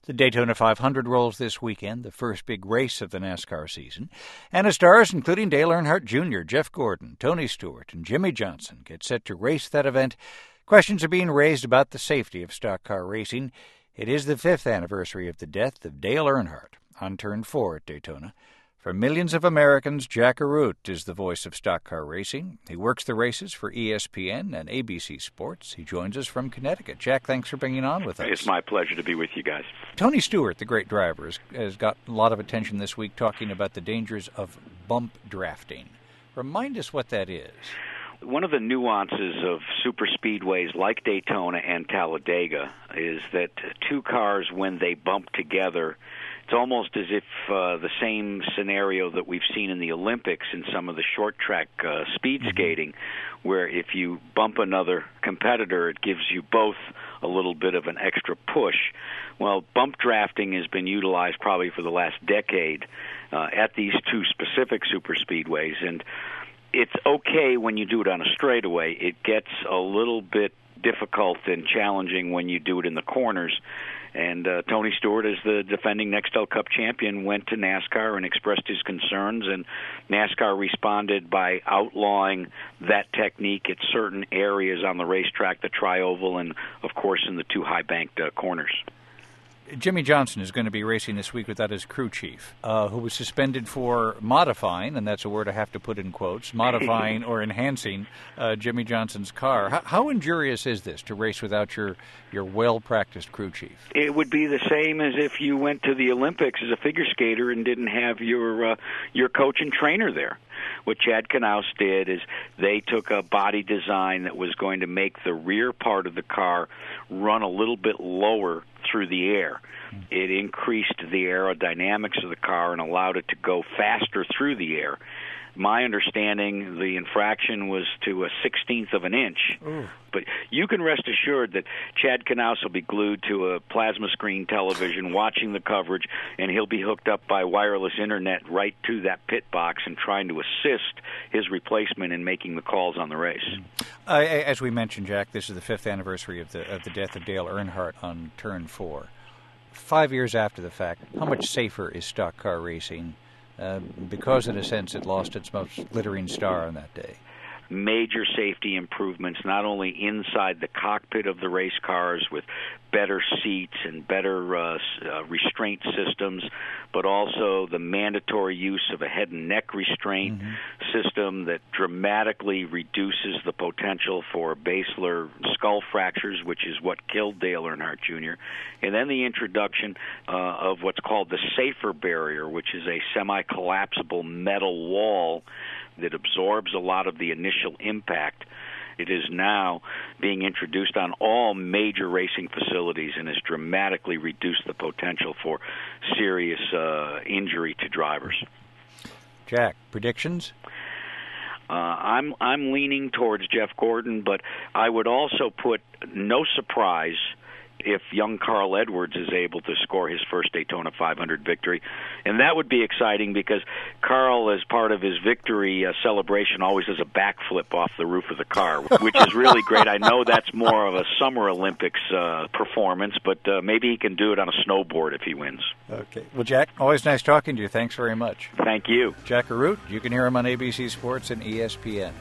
The Daytona 500 rolls this weekend, the first big race of the NASCAR season. And its stars, including Dale Earnhardt Jr., Jeff Gordon, Tony Stewart, and Jimmie Johnson, get set to race that event. Questions are being raised about the safety of stock car racing. It is the 5th anniversary of the death of Dale Earnhardt on Turn 4 at Daytona. For millions of Americans, Jack Arute is the voice of stock car racing. He works the races for ESPN and ABC Sports. He joins us from Connecticut. Jack, thanks for being on with us. It's my pleasure to be with you guys. Tony Stewart, the great driver, has got a lot of attention this week talking about the dangers of bump drafting. Remind us what that is. One of the nuances of super speedways like Daytona and Talladega is that two cars, when they bump together, it's almost as if the same scenario that we've seen in the Olympics in some of the short track speed skating, where if you bump another competitor, it gives you both a little bit of an extra push. Well, bump drafting has been utilized probably for the last decade at these two specific super speedways, and it's okay when you do it on a straightaway. It gets a little bit difficult and challenging when you do it in the corners. And Tony Stewart, as the defending Nextel Cup champion, went to NASCAR and expressed his concerns, and NASCAR responded by outlawing that technique at certain areas on the racetrack, the tri-oval, and, of course, in the two high-banked corners. Jimmie Johnson is going to be racing this week without his crew chief, who was suspended for modifying, and that's a word I have to put in quotes, modifying or enhancing Jimmie Johnson's car. How injurious is this, to race without your well-practiced crew chief? It would be the same as if you went to the Olympics as a figure skater and didn't have your coach and trainer there. What Chad Knaus did is they took a body design that was going to make the rear part of the car run a little bit lower through the air. It increased the aerodynamics of the car and allowed it to go faster through the air. My understanding, the infraction was to a 1/16 of an inch. Ooh. But you can rest assured that Chad Knaus will be glued to a plasma screen television watching the coverage, and he'll be hooked up by wireless internet right to that pit box and trying to assist his replacement in making the calls on the race. As we mentioned, Jack, this is the 5th anniversary of the death of Dale Earnhardt on Turn 4. 5 years after the fact, how much safer is stock car racing? Because, in a sense, it lost its most glittering star on that day. Major safety improvements, not only inside the cockpit of the race cars with better seats and better restraint systems, but also the mandatory use of a head and neck restraint system that dramatically reduces the potential for basilar skull fractures, which is what killed Dale Earnhardt Jr., and then the introduction of what's called the safer barrier, which is a semi-collapsible metal wall that absorbs a lot of the initial impact. It is now being introduced on all major racing facilities and has dramatically reduced the potential for serious injury to drivers. Jack, predictions? I'm leaning towards Jeff Gordon, but I would also put no surprise if young Carl Edwards is able to score his first Daytona 500 victory. And that would be exciting because Carl, as part of his victory celebration, always does a backflip off the roof of the car, which is really great. I know that's more of a Summer Olympics performance, but maybe he can do it on a snowboard if he wins. Okay. Well, Jack, always nice talking to you. Thanks very much. Thank you. Jack Arute, you can hear him on ABC Sports and ESPN.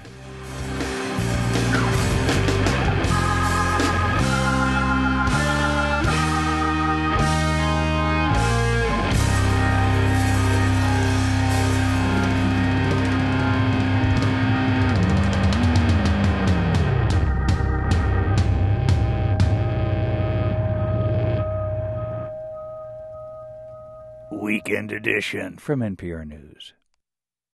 Weekend edition from NPR News.